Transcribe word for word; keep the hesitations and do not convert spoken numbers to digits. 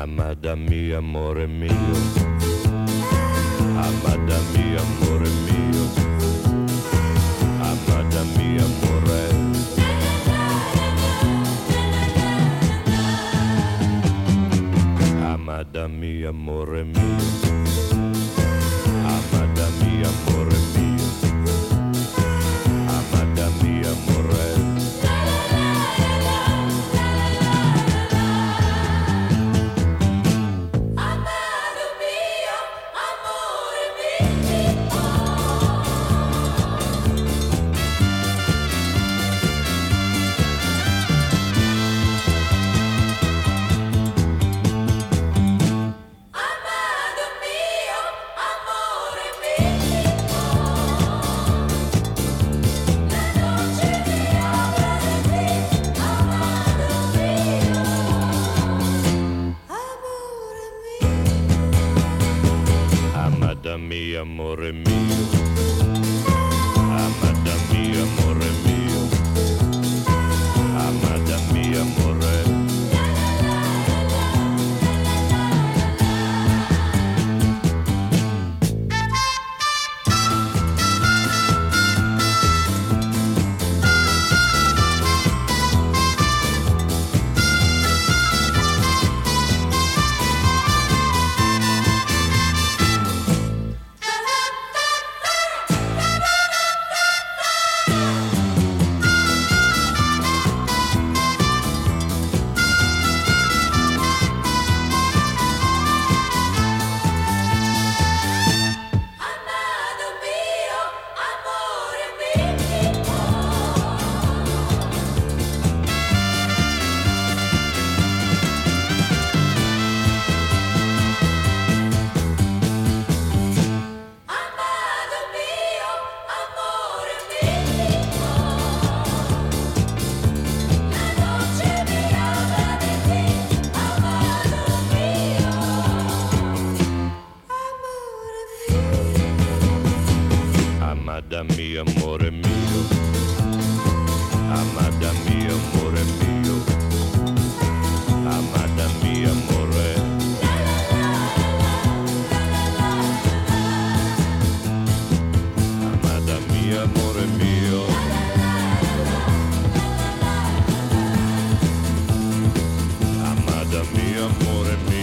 Amada mia, amore mio, amada mia, amore mio, amada mia, amore. Amada mia, amore mio, amada mia, amore mio, amada mia, amore. Amada mia, amore mio, amada mia, amore mio, amada mia, amore. Amada mia, amore mio, amada mia, amore mio, amada mia, amore. Amada mia, amore mio, amada mia, amore mio.